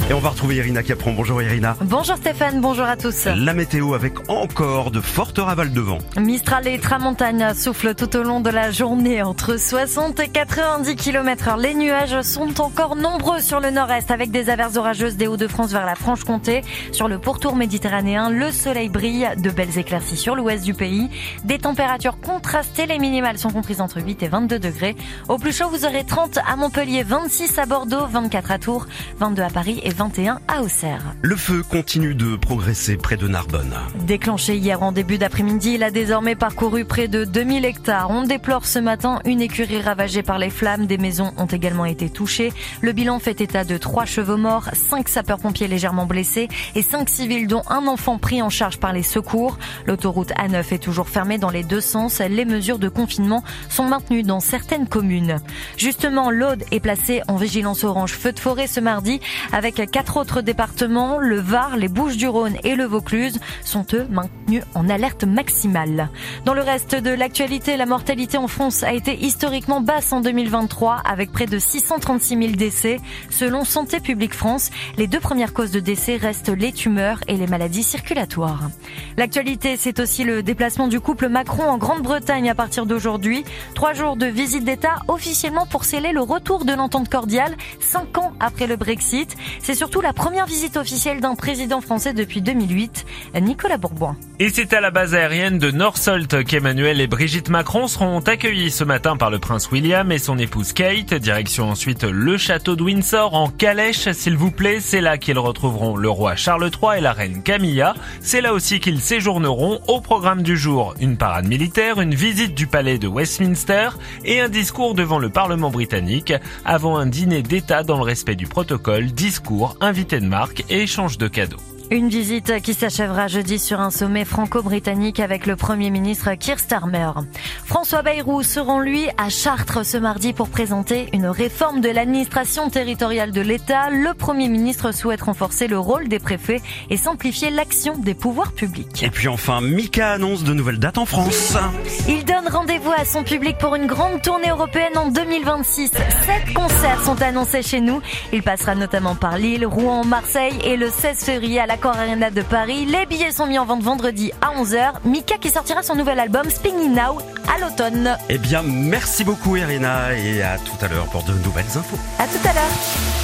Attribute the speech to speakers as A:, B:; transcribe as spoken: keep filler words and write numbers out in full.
A: Et on va retrouver Irina Capron. Bonjour Irina.
B: Bonjour Stéphane, bonjour à tous.
A: La météo avec encore de fortes ravales de vent.
B: Mistral et tramontane soufflent tout au long de la journée entre soixante et quatre-vingt-dix kilomètres heure. Les nuages sont encore nombreux sur le nord-est avec des averses orageuses des Hauts-de-France vers la Franche-Comté. Sur le pourtour méditerranéen, le soleil brille, de belles éclaircies sur l'ouest du pays. Des températures contrastées, les minimales sont comprises entre huit et vingt-deux degrés. Au plus chaud, vous aurez trente à Montpellier, vingt-six à Bordeaux, vingt-quatre à Tours, vingt-deux à Paris et vingt et un à Auxerre.
A: Le feu continue de progresser près de Narbonne.
B: Déclenché hier en début d'après-midi, il a désormais parcouru près de deux mille hectares. On déplore ce matin une écurie ravagée par les flammes. Des maisons ont également été touchées. Le bilan fait état de trois chevaux morts, cinq sapeurs-pompiers légèrement blessés et cinq civils dont un enfant pris en charge par les secours. L'autoroute A neuf est toujours fermée dans les deux sens. Les mesures de confinement sont maintenues dans certaines communes. Justement, l'Aude est placée en vigilance orange feu de forêt ce mardi avec quatre autres départements. Le Var, les Bouches-du-Rhône et le Vaucluse sont eux maintenus en alerte maximale. Dans le reste de l'actualité, la mortalité en France a été historiquement basse en deux mille vingt-trois avec près de six cent trente-six mille décès. Selon Santé publique France, les deux premières causes de décès restent les tumeurs et les maladies circulatoires. L'actualité, c'est aussi le déplacement du couple Macron en Grande-Bretagne à partir d'aujourd'hui. Trois jours de visite d'État officiellement pour sceller le retour de l'entente cordiale, cinq ans après le Brexit. C'est surtout la première visite officielle d'un président français depuis deux mille huit, Nicolas Bourboin.
C: Et c'est à la base aérienne de Northolt qu'Emmanuel et Brigitte Macron seront accueillis ce matin par le prince William et son épouse Kate. Direction ensuite le château de Windsor en calèche, s'il vous plaît. C'est là qu'ils retrouveront le roi Charles trois et la reine Camilla. C'est là aussi qu'ils séjourneront. Au programme du jour, une parade militaire, une visite du palais de Westminster et un discours devant le Parlement britannique avant un dîner d'État dans le respect du protocole, discours, invité de marque et échange de cadeaux.
B: Une visite qui s'achèvera jeudi sur un sommet franco-britannique avec le Premier ministre Keir Starmer. François Bayrou se rend lui à Chartres ce mardi pour présenter une réforme de l'administration territoriale de l'État. Le Premier ministre souhaite renforcer le rôle des préfets et simplifier l'action des pouvoirs publics.
A: Et puis enfin, Mika annonce de nouvelles dates en France.
B: Il donne rendez-vous à son public pour une grande tournée européenne en deux mille vingt-six. Sept concerts sont annoncés chez nous. Il passera notamment par Lille, Rouen, Marseille et le seize février à la Accor Arena de Paris. Les billets sont mis en vente vendredi à onze heures. Mika qui sortira son nouvel album Spinning Now à l'automne.
A: Eh bien, merci beaucoup Irina et à tout à l'heure pour de nouvelles infos.
B: À tout à l'heure.